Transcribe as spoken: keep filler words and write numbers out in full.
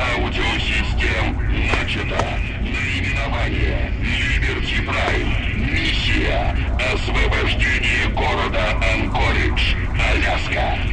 Аудиосистем начато. Наименование Liberty Prime. Миссия освобождение города Анкоридж, Аляска.